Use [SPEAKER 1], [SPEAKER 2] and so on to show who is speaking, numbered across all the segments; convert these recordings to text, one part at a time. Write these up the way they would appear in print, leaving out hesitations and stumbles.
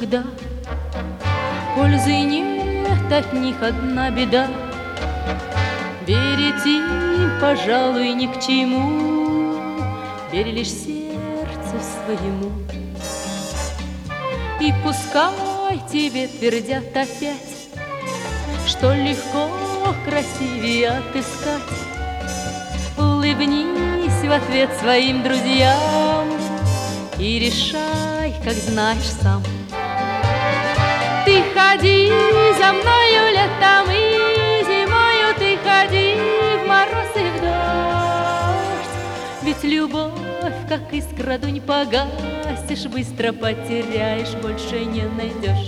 [SPEAKER 1] когда пользы нет от них одна беда. Верить им, пожалуй, ни к чему, верь лишь сердцу своему. И пускай тебе твердят опять, что легко красивее отыскать. Улыбнись в ответ своим друзьям и решай, как знаешь сам. Ты ходи за мною летом и зимою, ты ходи в мороз и в дождь. Ведь любовь, как искра, дунь погасишь, быстро потеряешь, больше не найдешь.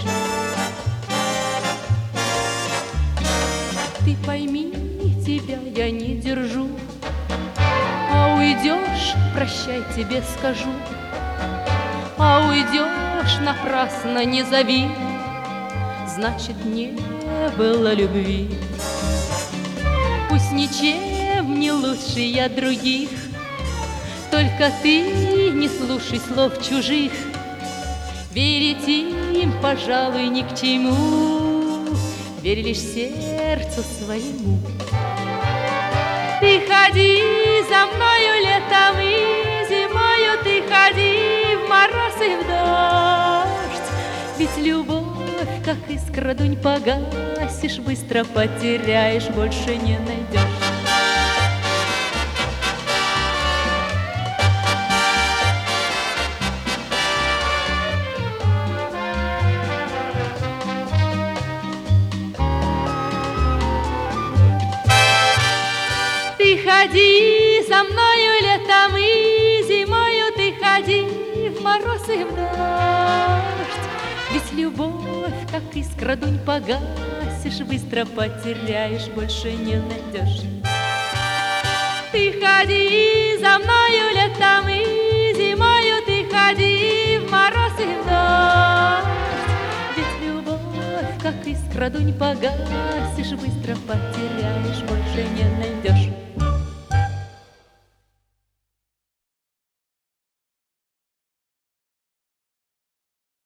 [SPEAKER 1] Ты пойми, тебя я не держу, а уйдешь, прощай тебе скажу. А уйдешь, напрасно не зови, значит, не было любви. Пусть ничем не лучше я других, только ты не слушай слов чужих. Верить им, пожалуй, ни к чему, верь лишь сердцу своему. Ты ходи за мною летом и зимою, ты ходи в мороз и в дождь. Ведь любовь, как искра, дунь погасишь, быстро потеряешь, больше не найдешь. Ты ходи за мною летом и зимою, ты ходи в мороз и в дождь. Ведь любовь, как искра, дунь погасишь, быстро потеряешь, больше не найдешь. Ты ходи за мною летом и зимою, ты ходи в мороз и в дождь. Ведь любовь, как искра, дунь погасишь, быстро потеряешь, больше не найдешь.